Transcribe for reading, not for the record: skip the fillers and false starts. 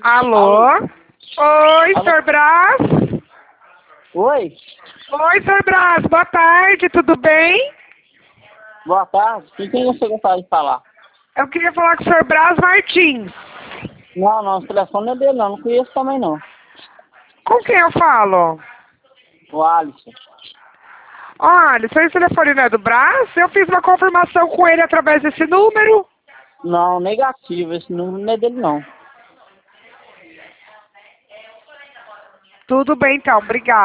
Alô? Alô? Oi, Alô? Sr. Brás? Oi, Oi, Sr. Brás, boa tarde, tudo bem? boa tarde. Com quem você gostaria de falar? Eu queria falar com o Sr. Brás Martins. Não, o telefone não é dele não conheço também não. Com quem eu falo? O Alisson. Olha, seu telefone não é do Brás? Eu fiz uma confirmação com ele através desse número. Não, negativo, esse número não é dele não. Tudo bem, então, obrigada.